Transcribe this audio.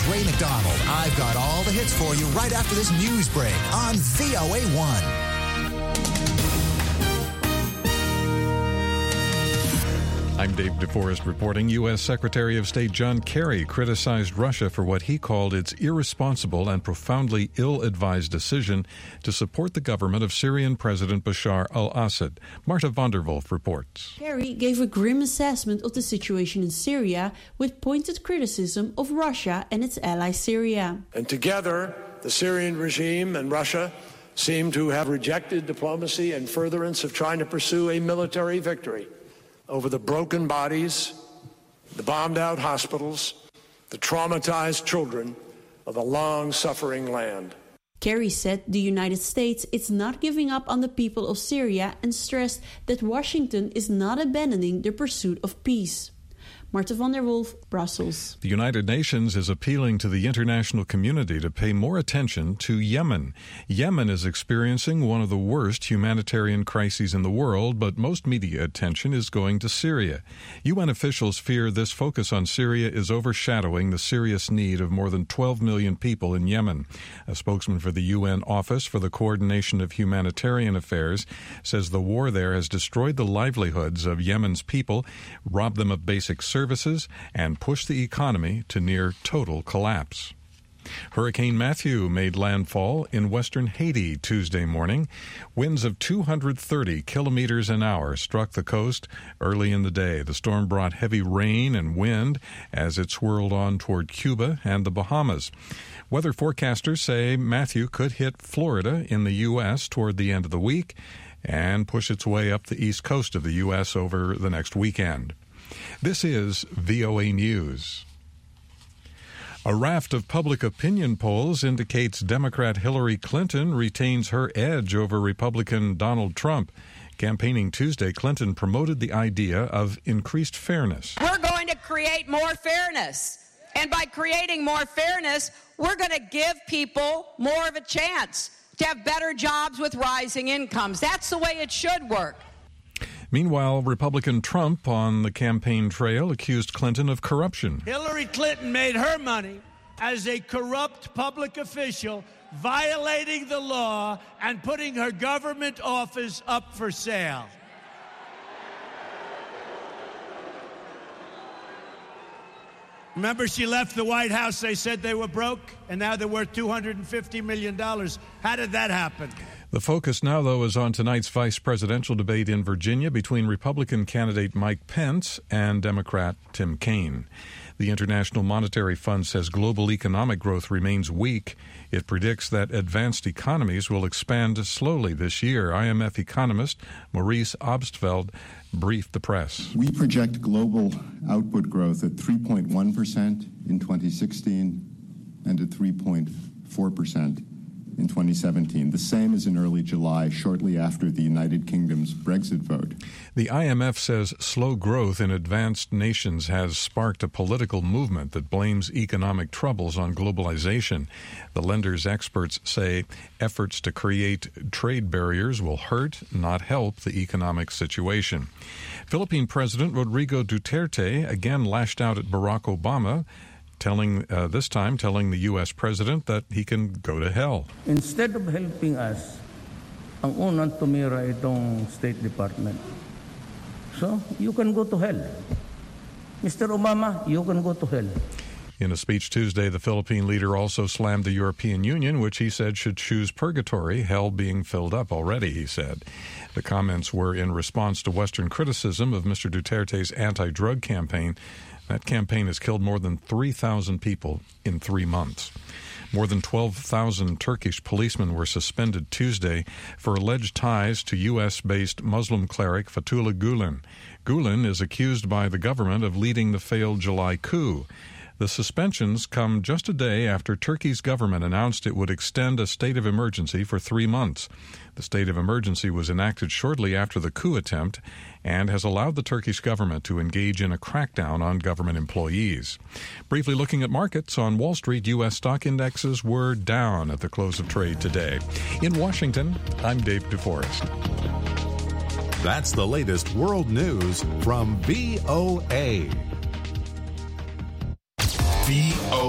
Ray McDonald. I've got all the hits for you right after this news break on VOA1. I'm Dave DeForest reporting. U.S. Secretary of State John Kerry criticized Russia for what he called its irresponsible and profoundly ill-advised decision to support the government of Syrian President Bashar al-Assad. Marta van der Wolf reports. Kerry gave a grim assessment of the situation in Syria with pointed criticism of Russia and its ally Syria. And together, the Syrian regime and Russia seem to have rejected diplomacy in furtherance of trying to pursue a military victory over the broken bodies, the bombed-out hospitals, the traumatized children of a long-suffering land. Kerry said the United States is not giving up on the people of Syria and stressed that Washington is not abandoning the pursuit of peace. Marta van der Wolf, Brussels. The United Nations is appealing to the international community to pay more attention to Yemen. Yemen is experiencing one of the worst humanitarian crises in the world, but most media attention is going to Syria. UN officials fear this focus on Syria is overshadowing the serious need of more than 12 million people in Yemen. A spokesman for the UN Office for the Coordination of Humanitarian Affairs says the war there has destroyed the livelihoods of Yemen's people, robbed them of basic services, and pushed the economy to near total collapse. Hurricane Matthew made landfall in western Haiti Tuesday morning. Winds of 230 kilometers an hour struck the coast early in the day. The storm brought heavy rain and wind as it swirled on toward Cuba and the Bahamas. Weather forecasters say Matthew could hit Florida in the U.S. toward the end of the week and push its way up the east coast of the U.S. over the next weekend. This is VOA News. A raft of public opinion polls indicates Democrat Hillary Clinton retains her edge over Republican Donald Trump. Campaigning Tuesday, Clinton promoted the idea of increased fairness. We're going to create more fairness. And by creating more fairness, we're going to give people more of a chance to have better jobs with rising incomes. That's the way it should work. Meanwhile, Republican Trump on the campaign trail accused Clinton of corruption. Hillary Clinton made her money as a corrupt public official, violating the law and putting her government office up for sale. Remember, she left the White House, they said they were broke, and now they're worth $250 million. How did that happen? The focus now, though, is on tonight's vice presidential debate in Virginia between Republican candidate Mike Pence and Democrat Tim Kaine. The International Monetary Fund says global economic growth remains weak. It predicts that advanced economies will expand slowly this year. IMF economist Maurice Obstfeld briefed the press. We project global output growth at 3.1% in 2016 and at 3.4% in 2017, the same as in early July, shortly after the United Kingdom's Brexit vote. The IMF says slow growth in advanced nations has sparked a political movement that blames economic troubles on globalization. The lender's experts say efforts to create trade barriers will hurt, not help, the economic situation. Philippine President Rodrigo Duterte again lashed out at Barack Obama, this time telling the U.S. president that he can go to hell. Instead of helping us, ang unang tumira itong State Department. So, you can go to hell. Mr. Obama, you can go to hell. In a speech Tuesday, the Philippine leader also slammed the European Union, which he said should choose purgatory, hell being filled up already, he said. The comments were in response to Western criticism of Mr. Duterte's anti-drug campaign. That campaign has killed more than 3,000 people in 3 months. More than 12,000 Turkish policemen were suspended Tuesday for alleged ties to U.S.-based Muslim cleric Fethullah Gulen. Gulen is accused by the government of leading the failed July coup. The suspensions come just a day after Turkey's government announced it would extend a state of emergency for 3 months. The state of emergency was enacted shortly after the coup attempt and has allowed the Turkish government to engage in a crackdown on government employees. Briefly looking at markets, on Wall Street, U.S. stock indexes were down at the close of trade today. In Washington, I'm Dave DeForest. That's the latest world news from VOA.